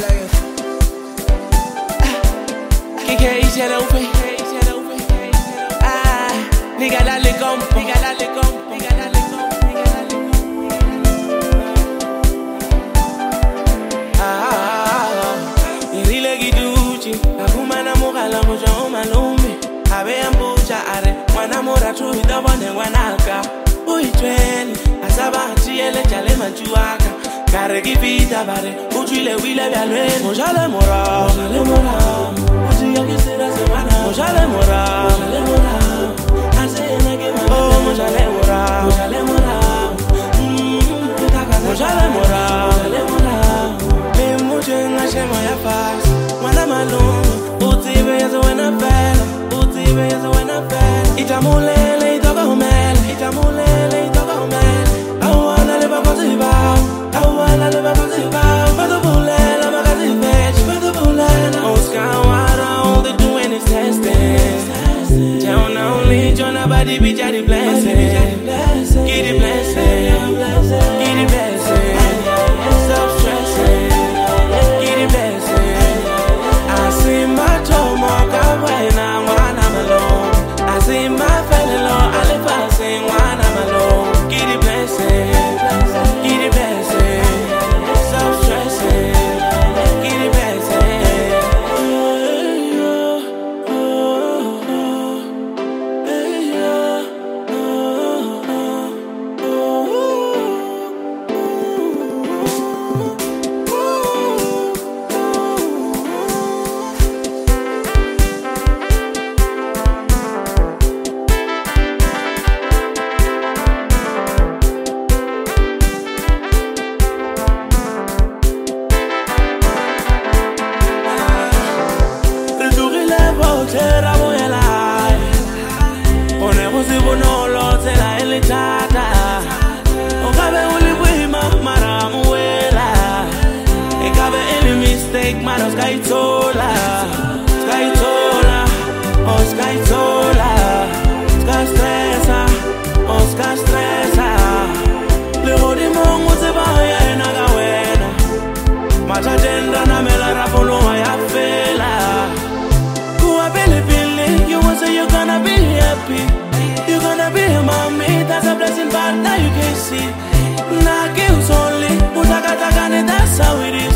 Nigga dale compa, nigga dale compa, nigga dale compa, nigga dale compa. Irile giduchi, nakumana mugala moja omalumi. Abe ambucha are, mwana mora tu idabone wanaka. Uitweni, asaba chiele chale manchuaka. Kare givita bare, uchile wile bialwe. Mojale mora, uchi yakisira semana. Mojale mora, oh, mojale mora, mojale mora. Me muje ngashema ya fast. Mwana malungu, utibe yazo wena fela, utibe yazo wena fela. Itamulele itoka humele, itamulele itoka humele. Awana leba koziba, awana leba koziba. Badubulela magazi veg, badubulela. Oscar wara, all they doing is testing. Down only, John nobody be jadi blessing. Get it blessing, get it blessing. Stop stressing, get it blessing. I see my tomo kawaii na wana malone. I see my fellow I live passing wana malone. Get it blessing, get it blessing. Stop stressing, get it blessing. Tera boyela, one kusibu no lo tera elitata. Okabe ulibwima mara muela. Ekabe any mistake mara skaitola, skaitola, oh skaitola, ska stressa, oh ska stressa. Le hodi mongu te baya enaga wena. Macha jenda na mela rapolo ya fela. You're gonna be happy, you're gonna be a mommy. That's a blessing, but now you can see. Nah, gives only, utakataka, that's how it is.